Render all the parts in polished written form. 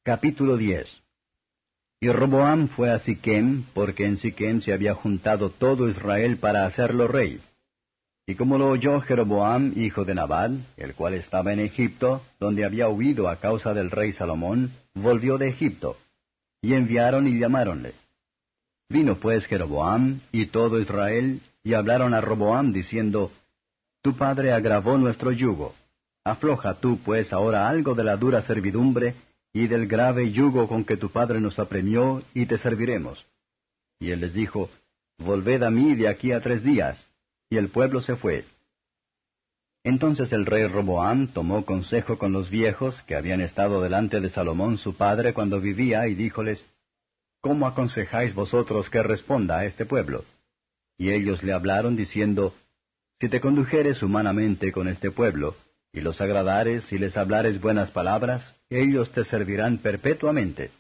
Capítulo 10. Y Roboam fue a Siquem, porque en Siquem se había juntado todo Israel para hacerlo rey. Y como lo oyó Jeroboam, hijo de Nabat, el cual estaba en Egipto, donde había huido a causa del rey Salomón, volvió de Egipto. Y enviaron y llamáronle. Vino pues Jeroboam y todo Israel, y hablaron a Roboam, diciendo, Tu padre agravó nuestro yugo. Afloja tú pues ahora algo de la dura servidumbre, y del grave yugo con que tu padre nos apremió, y te serviremos. Y él les dijo, Volved a mí de aquí a 3 días. Y el pueblo se fue. Entonces el rey Roboam tomó consejo con los viejos, que habían estado delante de Salomón su padre cuando vivía, y díjoles, ¿Cómo aconsejáis vosotros que responda a este pueblo? Y ellos le hablaron diciendo, Si te condujeres humanamente con este pueblo, y los agradares y les hablares buenas palabras, ellos te servirán perpetuamente.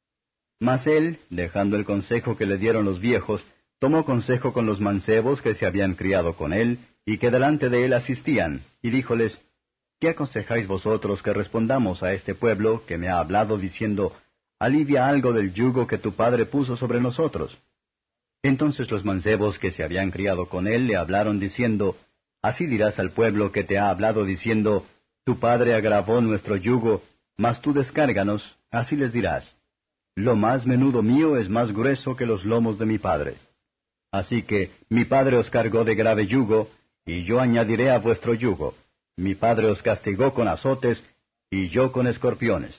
Mas él, dejando el consejo que le dieron los viejos, tomó consejo con los mancebos que se habían criado con él, y que delante de él asistían, y díjoles, ¿Qué aconsejáis vosotros que respondamos a este pueblo que me ha hablado diciendo, Alivia algo del yugo que tu padre puso sobre nosotros? Entonces los mancebos que se habían criado con él le hablaron diciendo, Así dirás al pueblo que te ha hablado diciendo, Tu padre agravó nuestro yugo, mas tú descárganos, así les dirás, Lo más menudo mío es más grueso que los lomos de mi padre. Así que mi padre os cargó de grave yugo, y yo añadiré a vuestro yugo. Mi padre os castigó con azotes, y yo con escorpiones.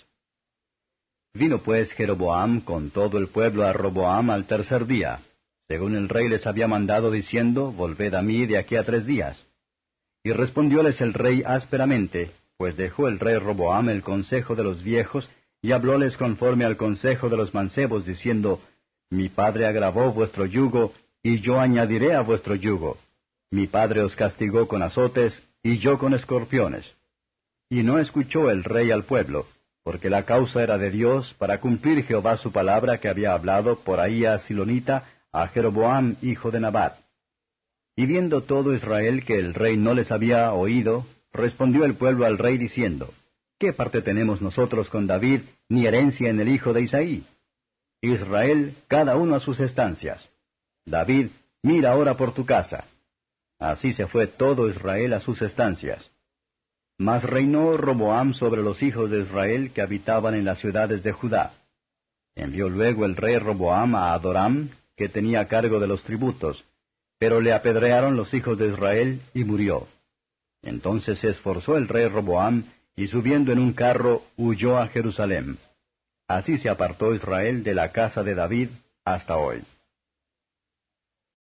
Vino pues Jeroboam con todo el pueblo a Roboam al 3er día, según el rey les había mandado diciendo, Volved a mí de aquí a 3 días. Y respondióles el rey ásperamente, pues dejó el rey Roboam el consejo de los viejos, y hablóles conforme al consejo de los mancebos, diciendo, Mi padre agravó vuestro yugo, y yo añadiré a vuestro yugo. Mi padre os castigó con azotes, y yo con escorpiones. Y no escuchó el rey al pueblo, porque la causa era de Dios, para cumplir Jehová su palabra que había hablado por Ahías Silonita a Jeroboam hijo de Nabat. Y viendo todo Israel que el rey no les había oído, respondió el pueblo al rey diciendo, ¿Qué parte tenemos nosotros con David, ni herencia en el hijo de Isaí? Israel, cada uno a sus estancias. David, mira ahora por tu casa. Así se fue todo Israel a sus estancias. Mas reinó Roboam sobre los hijos de Israel que habitaban en las ciudades de Judá. Envió luego el rey Roboam a Adoram, que tenía cargo de los tributos, pero le apedrearon los hijos de Israel, y murió. Entonces se esforzó el rey Roboam, y subiendo en un carro, huyó a Jerusalén. Así se apartó Israel de la casa de David hasta hoy.